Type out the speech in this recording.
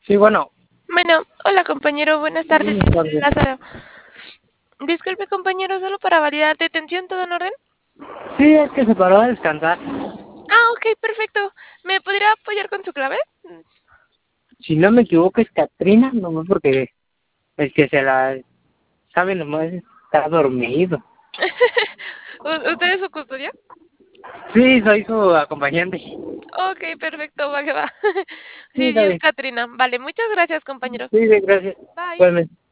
Sí, bueno, Bueno, hola compañero, buenas tardes. buenas tardes. Lázaro. Disculpe compañero, solo para validar detención, ¿todo en orden? Sí, es que se paró a descansar. Ah, ok, perfecto. ¿Me podría apoyar con su clave? Si no me equivoco es Katrina, nomás porque el que se la sabe nomás está dormido. ¿Usted es su custodia? Sí, soy su acompañante. Ok, perfecto, va que va. Sí, Sí, sí está es bien. Katrina. Vale, muchas gracias compañero. Sí, sí, gracias. Bye. Pues